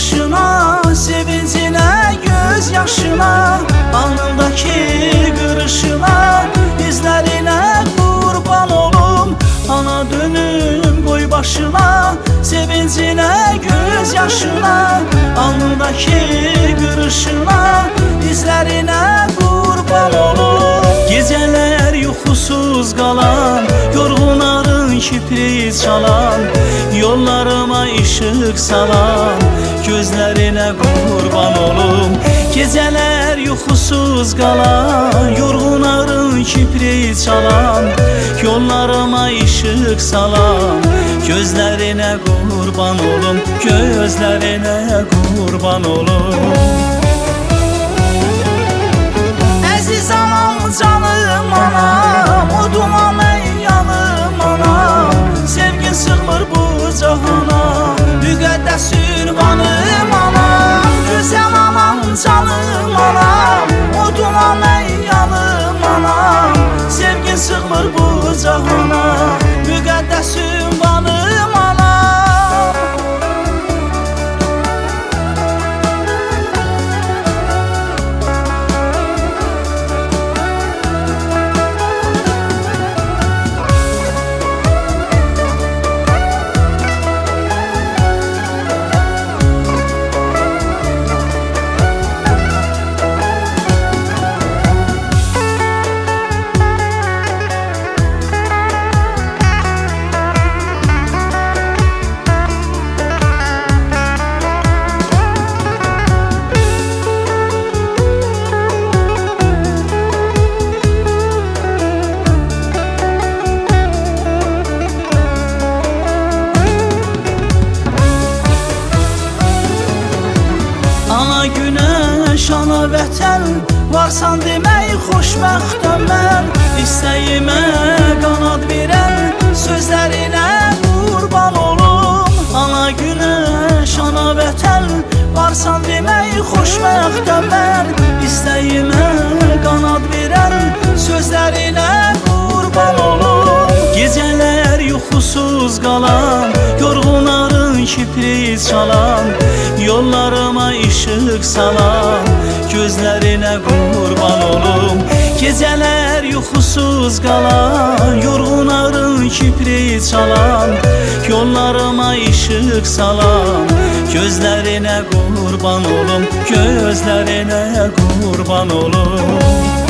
başına, sevincine, göz yaşına, alnındaki kırışına, izlerine kurban olum. Ana dönüm koy başına, sevincine, göz yaşına, alnındaki kırışına, izlerine kurban olum. Geceler yuxusuz qalan, yorğun arın kipri çalan, yollarıma ışık salan, gözlerine kurban olum. Geceler yuxusuz qalan, yorğun arın kipri çalan, yollarıma ışık salan, gözlerine kurban olum, gözlerine kurban olum. Əziz anam, canım anam, odumam ey yanım anam, sevgin sığmır bu cahana, müqəddəs ünvanım anam. Gözəl anam, canım anam, odumam ey yanım anam, sevgin sığmır bu cahana, müqəddəs ünvanım anam. Ana güneş, ana vətən, varsan demək xoşbəxtəm mən. İstəyimə qanad verən, sözlərinə qurban olum. Ana güneş, ana vətən, varsan demək xoşbəxtəm mən. İstəyimə qanad verən, sözlərinə qurban olum. Gecələr yuxusuz qalan, yorğun arın kipri çalan, yollarıma ışık salan, gözlerine kurban olum. Geceler yuxusuz qalan, yorğun arın kipri çalan, yollarıma ışık salan, gözlerine kurban olum, gözlerine kurban olum.